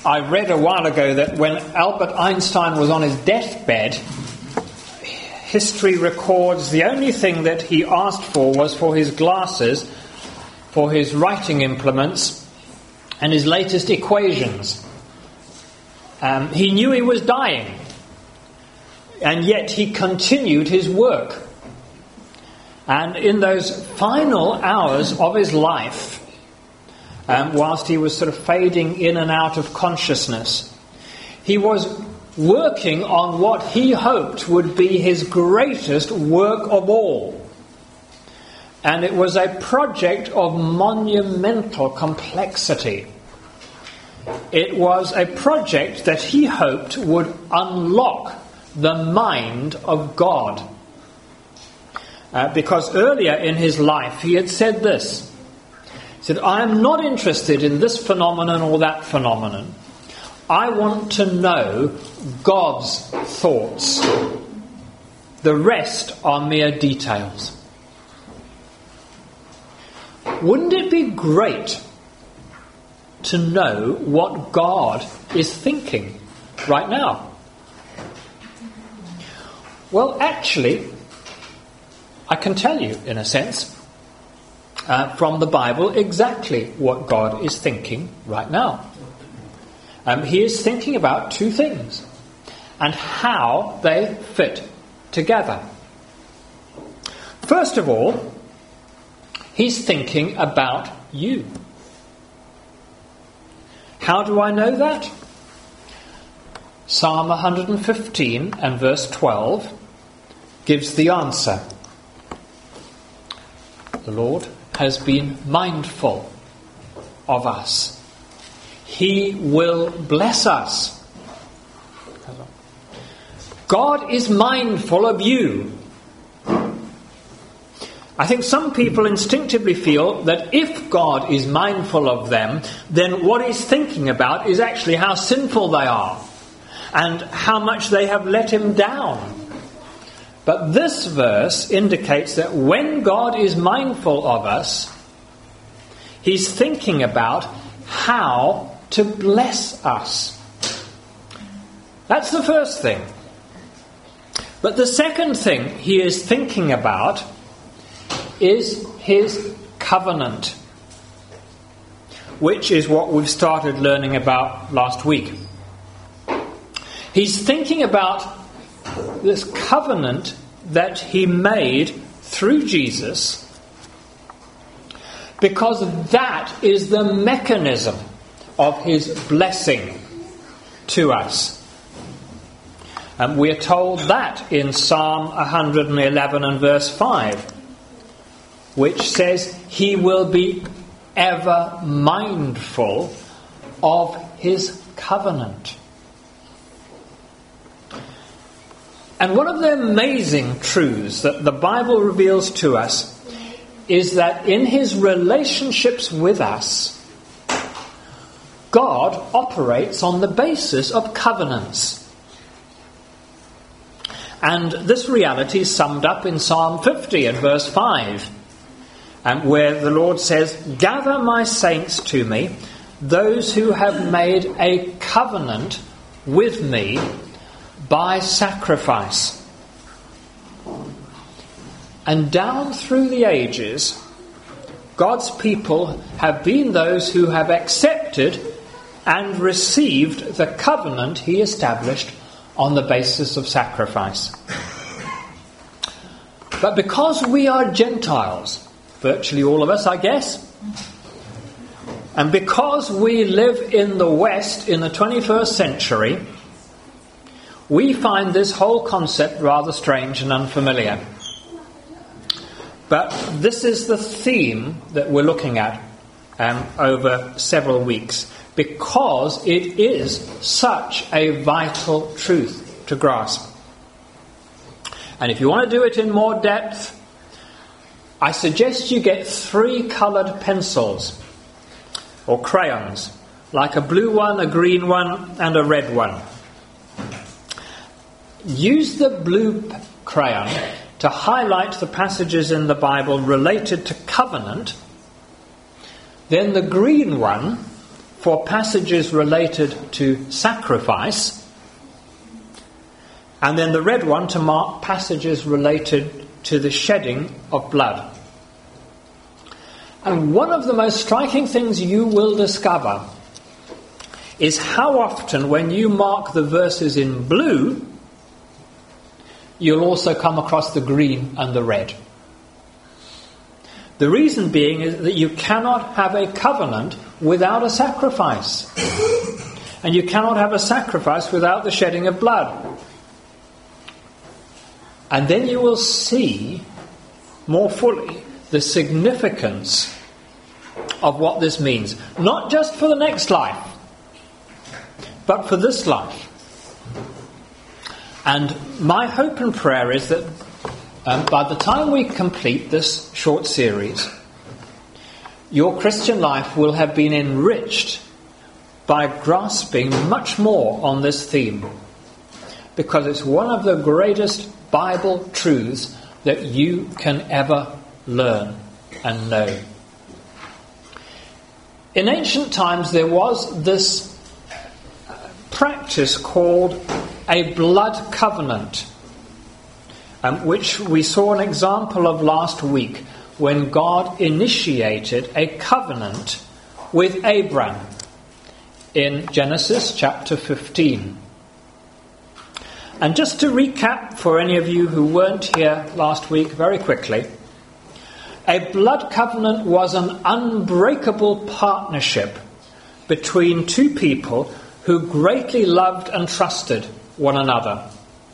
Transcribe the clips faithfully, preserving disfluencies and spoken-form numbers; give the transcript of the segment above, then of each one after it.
I read a while ago that when Albert Einstein was on his deathbed, history records the only thing that he asked for was for his glasses, for his writing implements, and his latest equations. Um, he knew he was dying, and yet he continued his work. And in those final hours of his life, um, whilst he was sort of fading in and out of consciousness, he was working on what he hoped would be his greatest work of all. And it was a project of monumental complexity. It was a project that he hoped would unlock the mind of God. Uh, because earlier in his life he had said this. He said, I am not interested in this phenomenon or that phenomenon. I want to know God's thoughts. The rest are mere details. Wouldn't it be great to know what God is thinking right now? Well, actually, I can tell you, in a sense, uh, from the Bible, exactly what God is thinking right now. Um, he is thinking about two things and how they fit together. First of all, he's thinking about you. How do I know that? Psalm one hundred fifteen and verse twelve gives the answer. The Lord has been mindful of us. He will bless us. God is mindful of you. I think some people instinctively feel that if God is mindful of them, then what he's thinking about is actually how sinful they are and how much they have let him down. But this verse indicates that when God is mindful of us, he's thinking about how to bless us. That's the first thing. But the second thing he is thinking about is his covenant, which is what we've started learning about last week. He's thinking about this covenant that he made through Jesus, because that is the mechanism of his blessing to us. And we are told that in Psalm one hundred eleven and verse five, which says he will be ever mindful of his covenant. And one of the amazing truths that the Bible reveals to us is that in his relationships with us, God operates on the basis of covenants. And this reality is summed up in Psalm fifty and verse five, and where the Lord says, "Gather my saints to me, those who have made a covenant with me by sacrifice." And down through the ages, God's people have been those who have accepted and received the covenant he established on the basis of sacrifice. But because we are Gentiles, virtually all of us, I guess, and because we live in the West in the twenty-first century, we find this whole concept rather strange and unfamiliar. But this is the theme that we're looking at um, over several weeks, because it is such a vital truth to grasp. And if you want to do it in more depth, I suggest you get three coloured pencils or crayons, like a blue one, a green one, and a red one. Use the blue crayon to highlight the passages in the Bible related to covenant. Then the green one for passages related to sacrifice, and then the red one to mark passages related to the shedding of blood. And one of the most striking things you will discover is how often when you mark the verses in blue, you'll also come across the green and the red. The reason being is that you cannot have a covenant without a sacrifice. And you cannot have a sacrifice without the shedding of blood. And then you will see more fully the significance of what this means. Not just for the next life, but for this life. And my hope and prayer is that um, by the time we complete this short series, your Christian life will have been enriched by grasping much more on this theme, because it's one of the greatest Bible truths that you can ever learn and know. In ancient times there was this practice called a blood covenant, um, which we saw an example of last week when God initiated a covenant with Abraham in Genesis chapter fifteen. And just to recap for any of you who weren't here last week very quickly, a blood covenant was an unbreakable partnership between two people who greatly loved and trusted one another.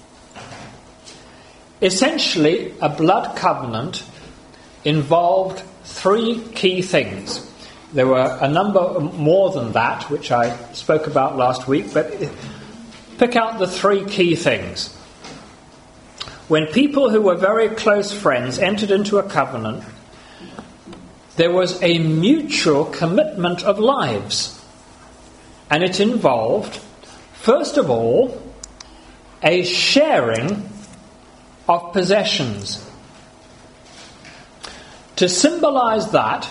Essentially, a blood covenant involved three key things. There were a number more than that, which I spoke about last week, but pick out the three key things. When people who were very close friends entered into a covenant, there was a mutual commitment of lives. And it involved, first of all, a sharing of possessions. To symbolize that,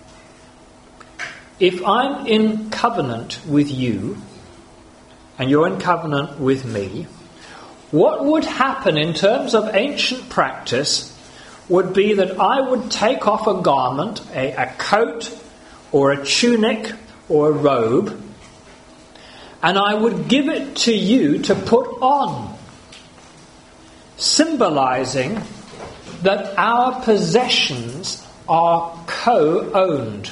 if I'm in covenant with you, and you're in covenant with me, what would happen in terms of ancient practice would be that I would take off a garment, a, a coat or a tunic or a robe, and I would give it to you to put on, symbolizing that our possessions are co-owned.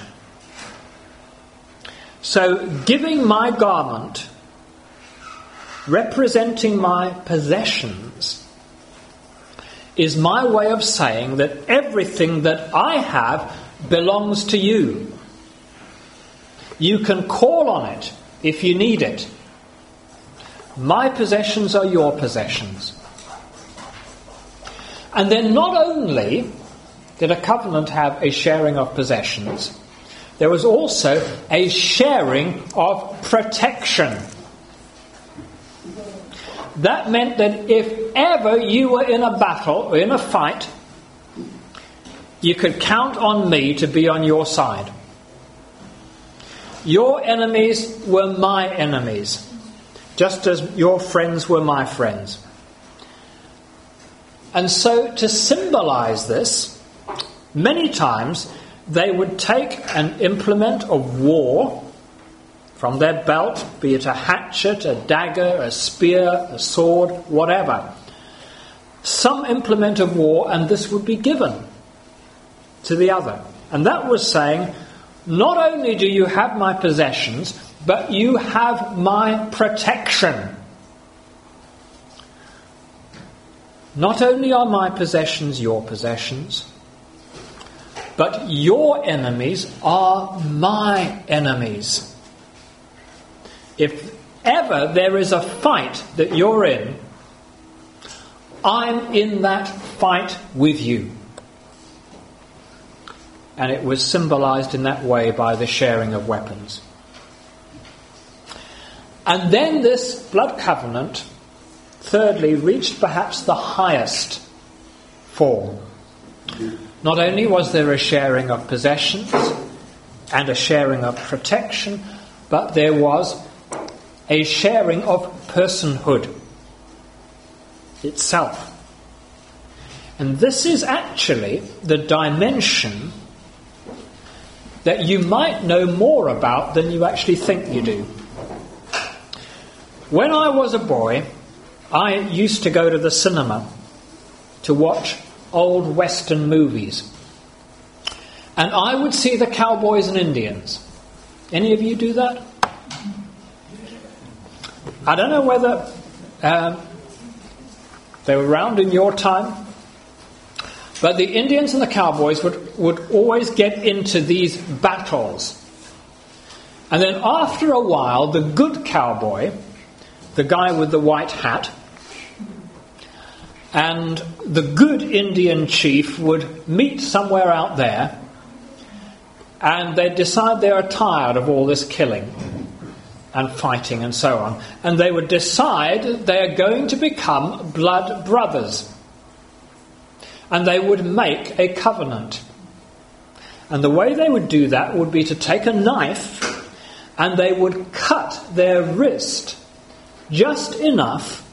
So giving my garment, representing my possessions, is my way of saying that everything that I have belongs to you. You can call on it if you need it. My possessions are your possessions. And then not only did a covenant have a sharing of possessions, there was also a sharing of protection. That meant that if ever you were in a battle or in a fight, you could count on me to be on your side. Your enemies were my enemies, just as your friends were my friends. And so to symbolize this, many times they would take an implement of war from their belt, be it a hatchet, a dagger, a spear, a sword, whatever. Some implement of war, and this would be given to the other. And that was saying, not only do you have my possessions, but you have my protection. Not only are my possessions your possessions, but your enemies are my enemies. If ever there is a fight that you're in, I'm in that fight with you. And it was symbolized in that way by the sharing of weapons. And then this blood covenant, thirdly, reached perhaps the highest form. Not only was there a sharing of possessions and a sharing of protection, but there was a sharing of personhood itself. And this is actually the dimension that you might know more about than you actually think you do. When I was a boy, I used to go to the cinema to watch old Western movies. And I would see the cowboys and Indians. Any of you do that? I don't know whether um, they were around in your time, but the Indians and the cowboys would, would always get into these battles. And then after a while, the good cowboy, the guy with the white hat, and the good Indian chief would meet somewhere out there, and they'd decide they are tired of all this killing and fighting and so on. And they would decide they are going to become blood brothers. And they would make a covenant. And the way they would do that would be to take a knife and they would cut their wrist just enough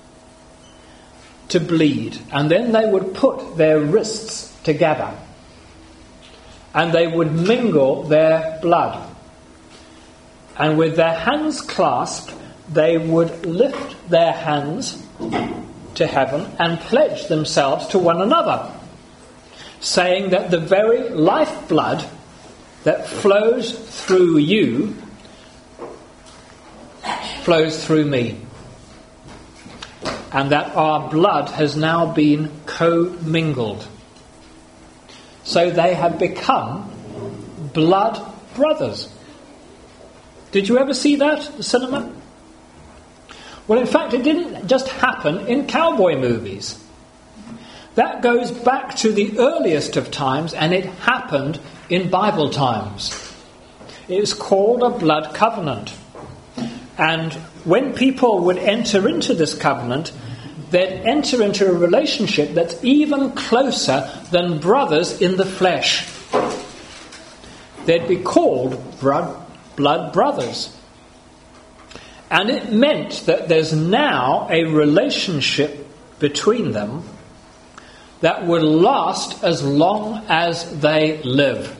to bleed. And then they would put their wrists together. And they would mingle their blood. And with their hands clasped, they would lift their hands to heaven and pledge themselves to one another, saying that the very lifeblood that flows through you flows through me. And that our blood has now been co-mingled. So they have become blood brothers. Did you ever see that at the cinema? Well, in fact, it didn't just happen in cowboy movies. That goes back to the earliest of times, and it happened in Bible times. It was called a blood covenant. And when people would enter into this covenant, they'd enter into a relationship that's even closer than brothers in the flesh. They'd be called blood blood brothers. And it meant that there's now a relationship between them that will last as long as they live.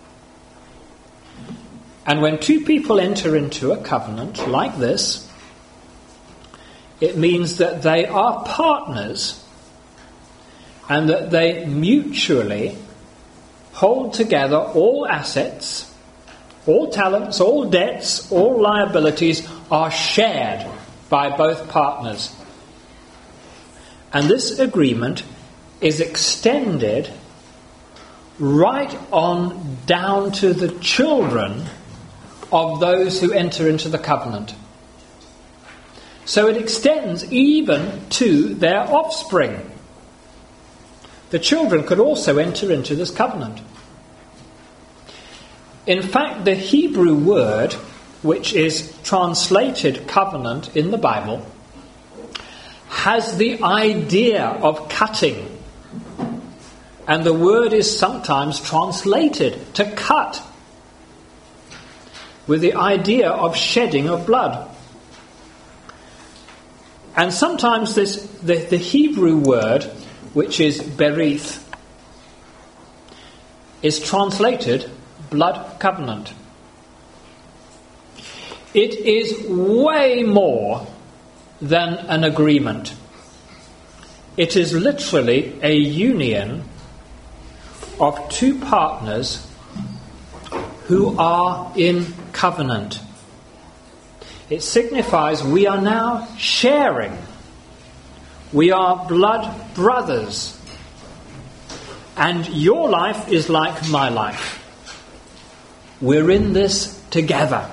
And when two people enter into a covenant like this, it means that they are partners and that they mutually hold together all assets, all talents, all debts, all liabilities are shared by both partners. And this agreement is extended right on down to the children of those who enter into the covenant. So it extends even to their offspring. The children could also enter into this covenant. In fact, the Hebrew word, which is translated covenant in the Bible, has the idea of cutting. And the word is sometimes translated to cut, with the idea of shedding of blood. And sometimes this the, the Hebrew word, which is berith, is translated blood covenant. It is way more than an agreement. It is literally a union of two partners who are in covenant. It signifies we are now sharing. We are blood brothers. And your life is like my life. We're in this together.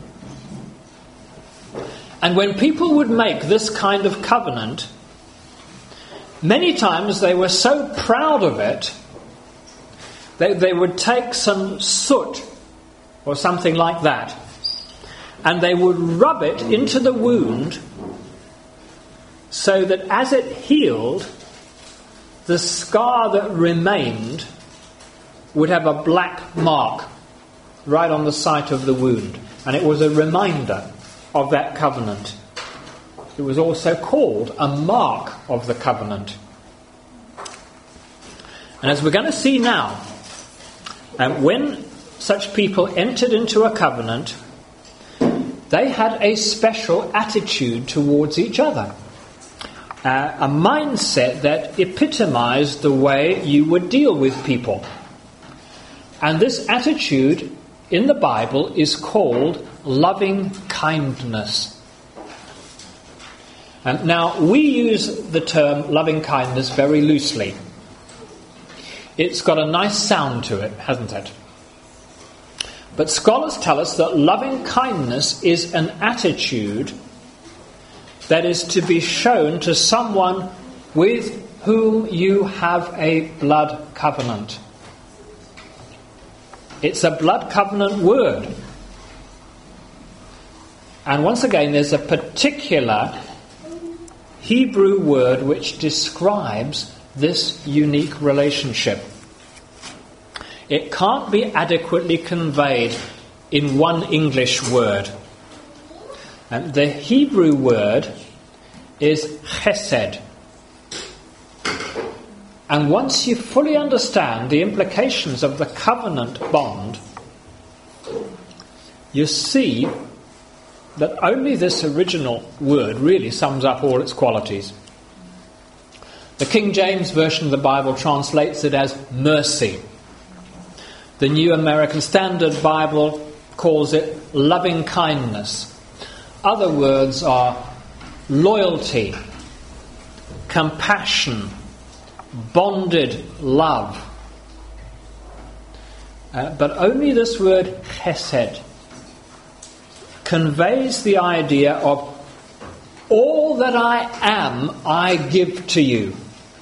And when people would make this kind of covenant, many times they were so proud of it that they would take some soot or something like that, and they would rub it into the wound so that as it healed, the scar that remained would have a black mark right on the site of the wound. and it was a reminder of that covenant. It was also called a mark of the covenant. And as we're going to see now, um, when such people entered into a covenant, they had a special attitude towards each other. Uh, a mindset that epitomized the way you would deal with people. And this attitude in the Bible is called loving kindness. And now, we use the term loving kindness very loosely. It's got a nice sound to it, hasn't it? But scholars tell us that loving kindness is an attitude that is to be shown to someone with whom you have a blood covenant. It's a blood covenant word. And once again, there's a particular Hebrew word which describes this unique relationship. It can't be adequately conveyed in one English word. And the Hebrew word is chesed. And once you fully understand the implications of the covenant bond, you see that only this original word really sums up all its qualities. The King James Version of the Bible translates it as mercy. The New American Standard Bible calls it loving kindness. Other words are loyalty, compassion, bonded love. Uh, but only this word chesed conveys the idea of all that I am, I give to you.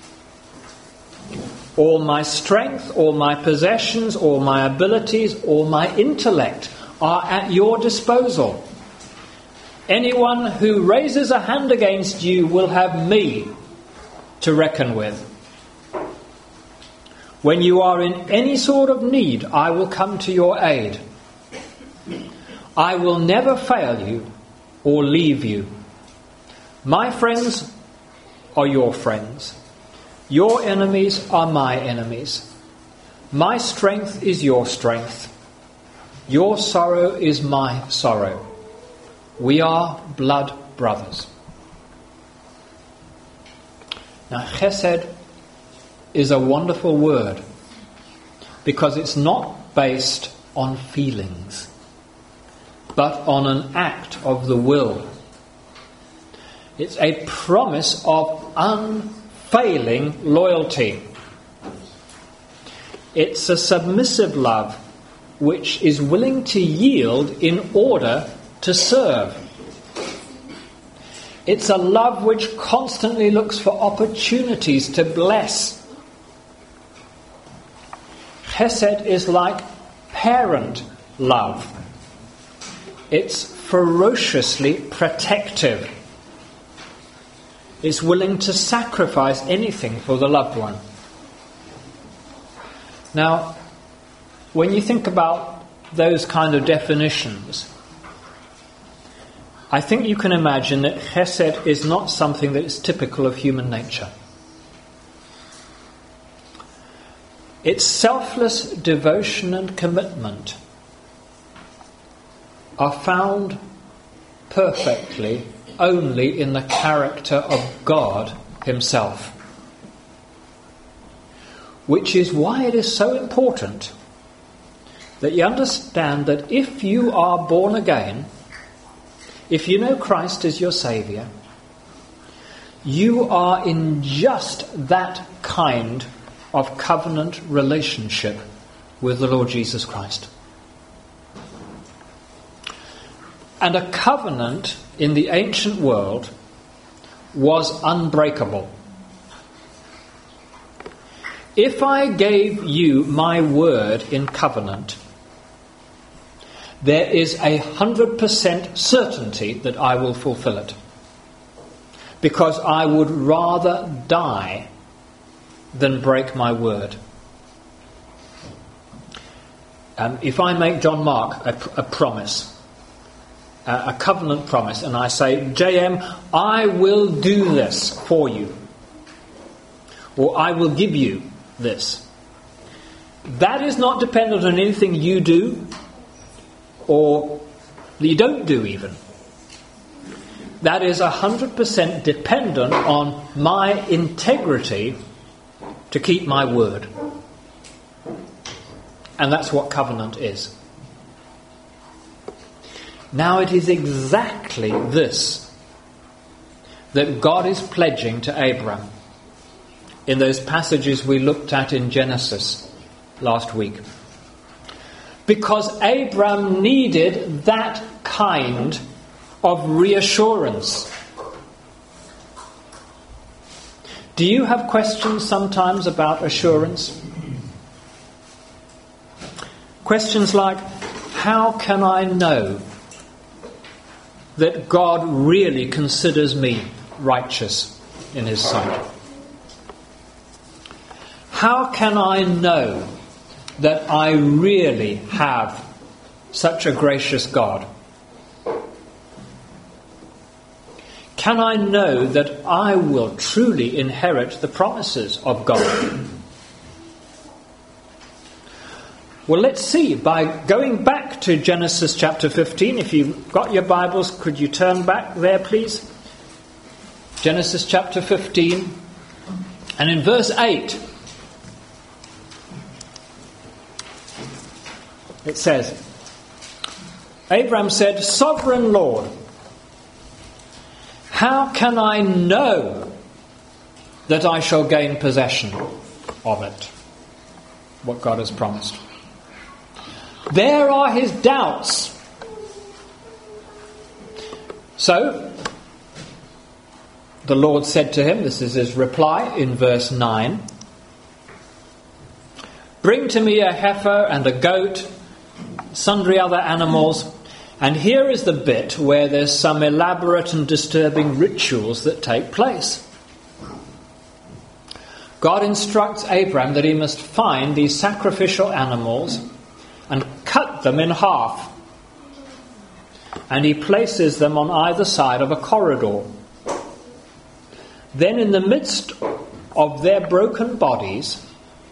All my strength, all my possessions, all my abilities, all my intellect are at your disposal. Anyone who raises a hand against you will have me to reckon with. When you are in any sort of need, I will come to your aid. I will never fail you or leave you. My friends are your friends. Your enemies are my enemies. My strength is your strength. Your sorrow is my sorrow. We are blood brothers. Now, chesed is a wonderful word because it's not based on feelings, but on an act of the will. It's a promise of unfailing loyalty. It's a submissive love which is willing to yield in order to serve. It's a love which constantly looks for opportunities to bless. Chesed is like parent love. It's ferociously protective. It's willing to sacrifice anything for the loved one. Now, when you think about those kind of definitions, I think you can imagine that chesed is not something that is typical of human nature. Its selfless devotion and commitment are found perfectly only in the character of God Himself. Which is why it is so important that you understand that if you are born again, if you know Christ as your Saviour, you are in just that kind of covenant relationship with the Lord Jesus Christ. And a covenant in the ancient world was unbreakable. If I gave you my word in covenant, there is a hundred percent certainty that I will fulfill it. Because I would rather die than break my word. Um, if I make John Mark a, a promise, a covenant promise, and I say, J M, I will do this for you, or I will give you this. That is not dependent on anything you do, or that you don't do even. That is one hundred percent dependent on my integrity to keep my word. And that's what covenant is. Now it is exactly this that God is pledging to Abraham in those passages we looked at in Genesis last week. Because Abraham needed that kind of reassurance. Do you have questions sometimes about assurance? Questions like, how can I know that God really considers me righteous in his sight? How can I know that I really have such a gracious God? Can I know that I will truly inherit the promises of God? Well, let's see. By going back to Genesis chapter fifteen, if you've got your Bibles, could you turn back there, please? Genesis chapter fifteen, and in verse eight, it says, Abraham said, Sovereign Lord, how can I know that I shall gain possession of it? What God has promised. There are his doubts. So, the Lord said to him, this is his reply in verse nine, Bring to me a heifer and a goat, sundry other animals. And here is the bit where there's some elaborate and disturbing rituals that take place. God instructs Abraham that he must find these sacrificial animals and cut them in half. And he places them on either side of a corridor. Then in the midst of their broken bodies,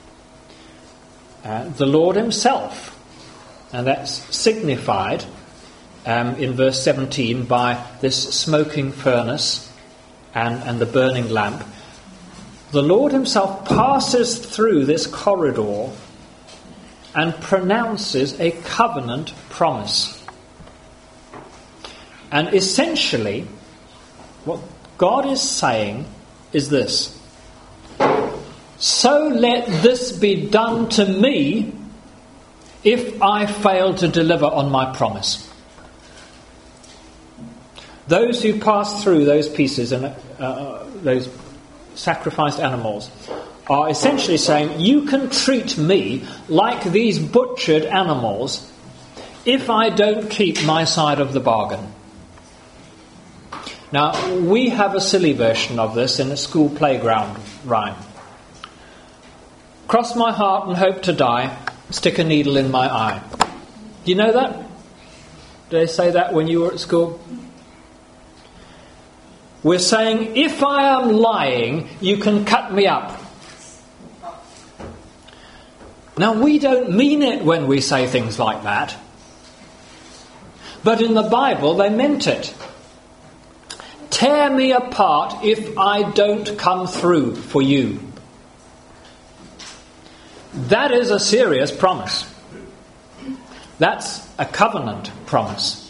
uh, the Lord himself, and that's signified um, in verse seventeen by this smoking furnace and, and the burning lamp, the Lord himself passes through this corridor and pronounces a covenant promise. And essentially, what God is saying is this: so let this be done to me if I fail to deliver on my promise. Those who pass through those pieces and uh, those sacrificed animals are essentially saying, you can treat me like these butchered animals if I don't keep my side of the bargain. Now, we have a silly version of this in a school playground rhyme. Cross my heart and hope to die, stick a needle in my eye. Do you know that? Did they say that when you were at school? We're saying, if I am lying, you can cut me up. Now, we don't mean it when we say things like that. But in the Bible, they meant it. Tear me apart if I don't come through for you. That is a serious promise. That's a covenant promise.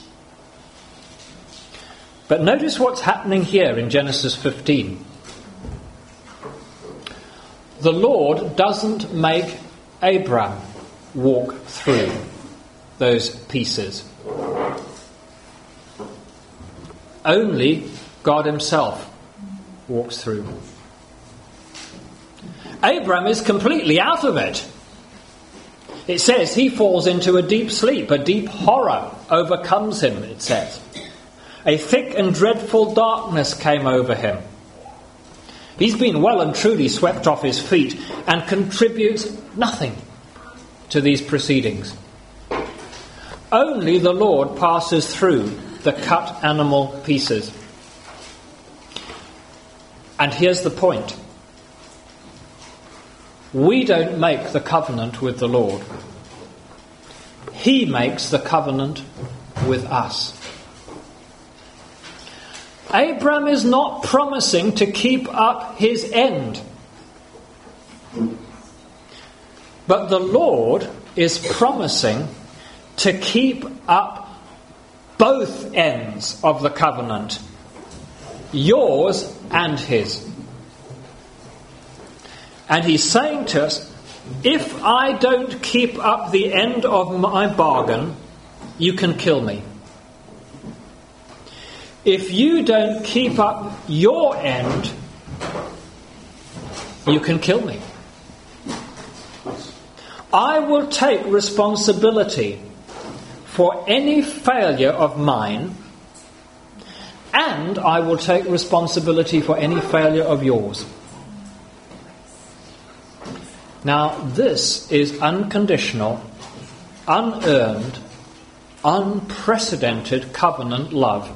But notice what's happening here in Genesis fifteen. The Lord doesn't make Abraham walk through those pieces. Only God himself walks through. Abraham is completely out of it. It says he falls into a deep sleep, a deep horror overcomes him, it says. A thick and dreadful darkness came over him. He's been well and truly swept off his feet and contributes nothing to these proceedings. Only the Lord passes through the cut animal pieces. And here's the point. We don't make the covenant with the Lord. He makes the covenant with us. Abraham is not promising to keep up his end. But the Lord is promising to keep up both ends of the covenant, yours and his. And he's saying to us, if I don't keep up the end of my bargain, you can kill me. If you don't keep up your end, you can kill me. I will take responsibility for any failure of mine, and I will take responsibility for any failure of yours. Now, this is unconditional, unearned, unprecedented covenant love.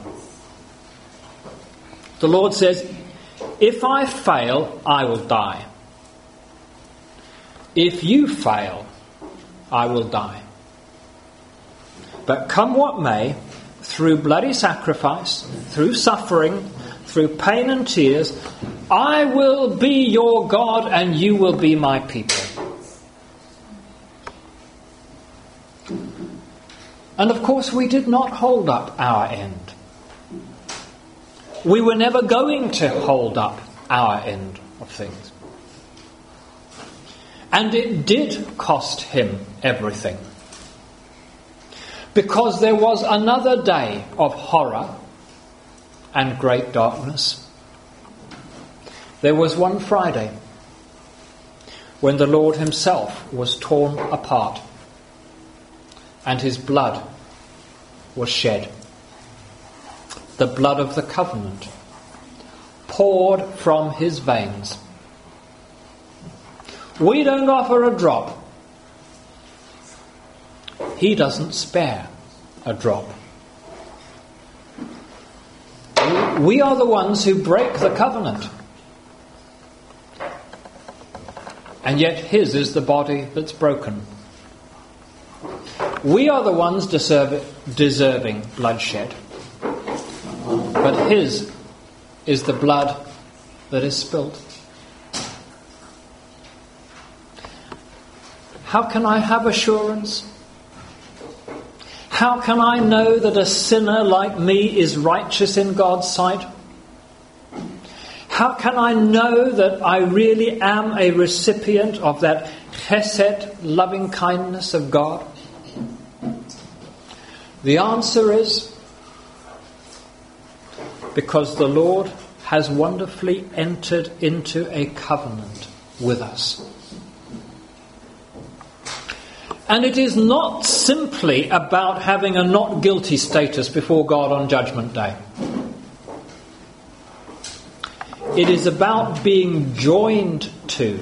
The Lord says, if I fail, I will die. If you fail, I will die. But come what may, through bloody sacrifice, through suffering, through pain and tears, I will be your God and you will be my people. And of course we did not hold up our end. We were never going to hold up our end of things. And it did cost him everything. Because there was another day of horror and great darkness. There was one Friday when the Lord himself was torn apart and his blood was shed. The blood of the covenant poured from his veins. We don't offer a drop. He doesn't spare a drop. We are the ones who break the covenant. And yet his is the body that's broken. We are the ones deserve, deserving bloodshed. But his is the blood that is spilt. How can I have assurance? How can I know that a sinner like me is righteous in God's sight? How can I know that I really am a recipient of that chesed, loving kindness of God? The answer is because the Lord has wonderfully entered into a covenant with us. And it is not simply about having a not guilty status before God on Judgment Day. It is about being joined to,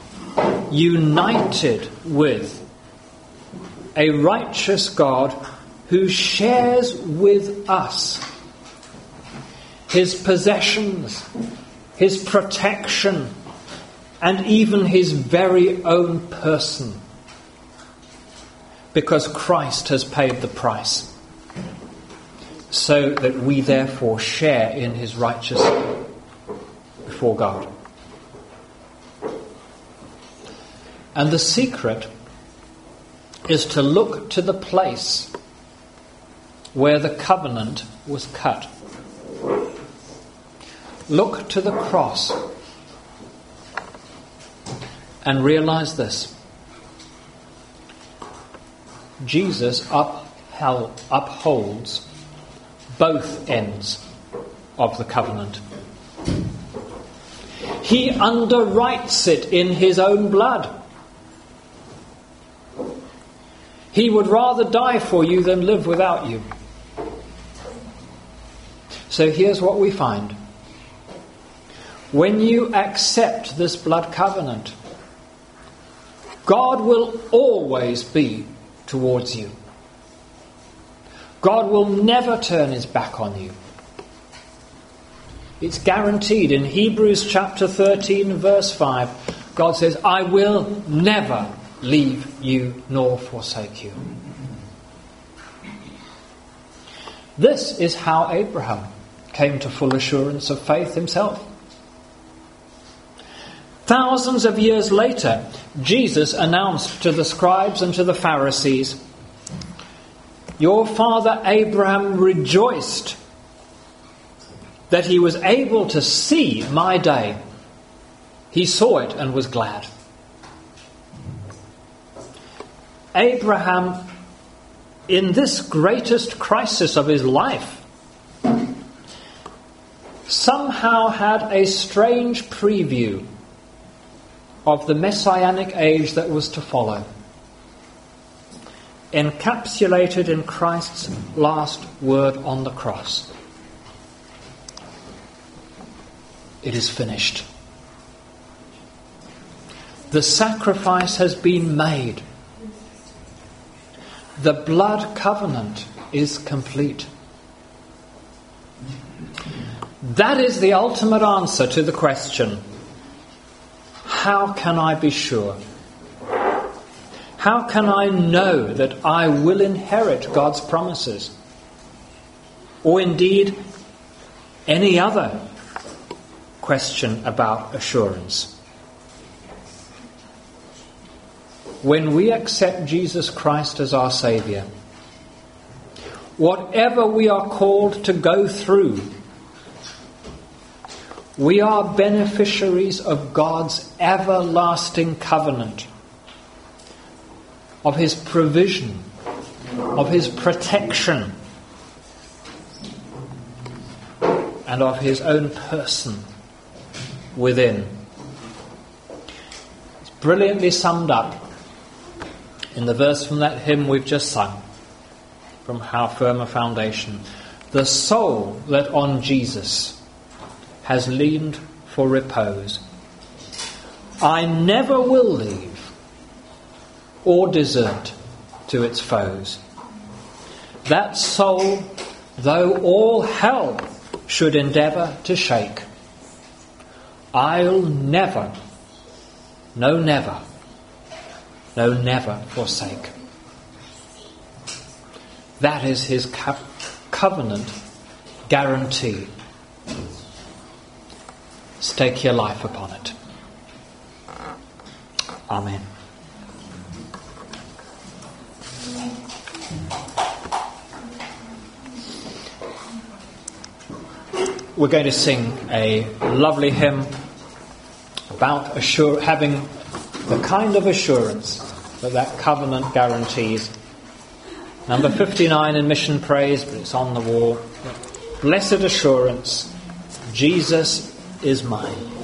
united with, a righteous God who shares with us his possessions, his protection, and even his very own person. Because Christ has paid the price. So that we therefore share in his righteousness before God. And the secret is to look to the place where the covenant was cut. Look to the cross and realize this. Jesus upheld, upholds both ends of the covenant. He underwrites it in his own blood. He would rather die for you than live without you. So here's what we find. When you accept this blood covenant, God will always be towards you. God will never turn his back on you. It's guaranteed. In Hebrews chapter thirteen, verse five, God says, I will never leave you nor forsake you. This is how Abraham came to full assurance of faith himself. Thousands of years later, Jesus announced to the scribes and to the Pharisees, your father Abraham rejoiced that he was able to see my day. He saw it and was glad. Abraham, in this greatest crisis of his life, somehow had a strange preview of the messianic age that was to follow, encapsulated in Christ's last word on the cross. It is finished. The sacrifice has been made. The blood covenant is complete. That is the ultimate answer to the question, how can I be sure? How can I know that I will inherit God's promises? Or indeed, any other question about assurance. When we accept Jesus Christ as our Saviour, whatever we are called to go through, we are beneficiaries of God's everlasting covenant, of his provision, of his protection, and of his own person within. It's brilliantly summed up in the verse from that hymn we've just sung, from How Firm a Foundation. The soul that on Jesus has leaned for repose, I never will leave or desert to its foes. That soul, though all hell should endeavour to shake, I'll never, no never, no never forsake. That is his co- covenant guarantee. Stake your life upon it. Amen. We're going to sing a lovely hymn about assure, having the kind of assurance that that covenant guarantees. Number fifty-nine in Mission Praise, but it's on the wall. Blessed assurance, Jesus is mine.